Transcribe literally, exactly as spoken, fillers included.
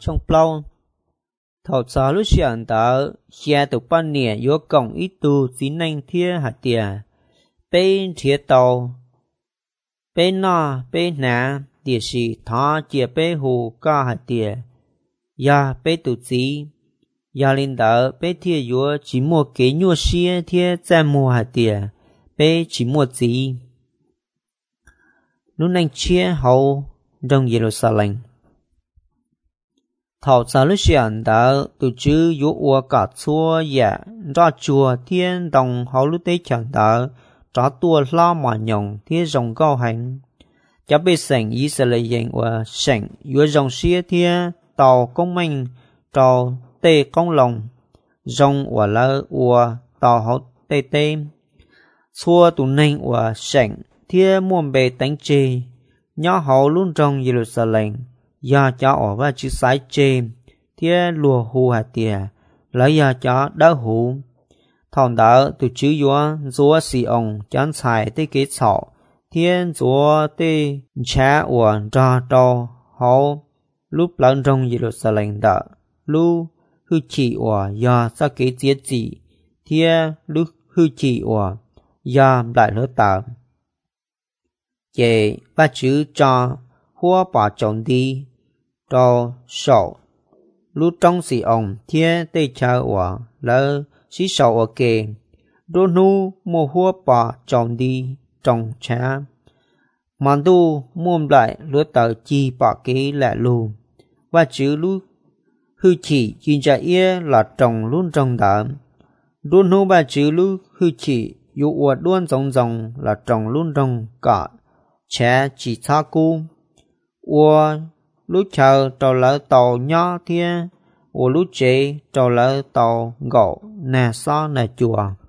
trong plau thọ xá lúc xuyên tờ xe tụ ban nè yếu cổng ít tu dính anh thia hạt tiề bên thia tàu bên nọ bên nà địa sĩ thọ chia bên hồ ca hạt tiề ya bên tụ gì ya linh tờ bên thia yếu chỉ mua kế nhua xia thia在mua hạt tiề bên chỉ mua gì lúc anh chia hậu trong Jerusalem thọ xá lúc xuyên tờ tụ chữ yếu ua cả chua ya ra chùa thiên đồng hậu lúc tế chẳng tờ trả tua lo mà nhộng thiên rồng cao hành cho bị sảnh Israel và sảnh yếu rồng xía thiên tàu công minh tàu tê công lòng rồng và lỡ và tàu hậu tê tê xua tụ ninh và sảnh thiên muôn bề tánh chê nhỏ hậu luôn trong Jerusalem do cho ở và chữ sái chê thiên lùa hù hạt tìa lấy do cho đỡ hù thằng đó từ chữ yếu chúa sĩ ông chán xài tới kế sọ thiên chúa tê cha uẩn ra trò hậu lúc lần trong Jerusalem đó lúc hư chỉ uẩn do sa kế giết gì thiên lúc hư chỉ uẩn do lại lỡ tạo về ba chữ cho hoa bỏ trộn đi cho sọ lúc trong sĩ ông thiên tê cha uẩn lỡ sĩ sầu ở kề đô nu mua hoa bà trồng đi trồng cha màn tu mua lại lúa tờ chi bà kế lại luôn và chữ lúc hư chỉ chuyên gia ia là trồng luôn trồng đỡ đô nu ba chữ lúc hư chỉ dụ ua đuôn rồng rồng là trồng luôn trồng cả cha chỉ xa cu ua lúc chờ trò lỡ tàu nhỏ thiên ua lúc chế trò lỡ tàu gỗ nè so nè chùa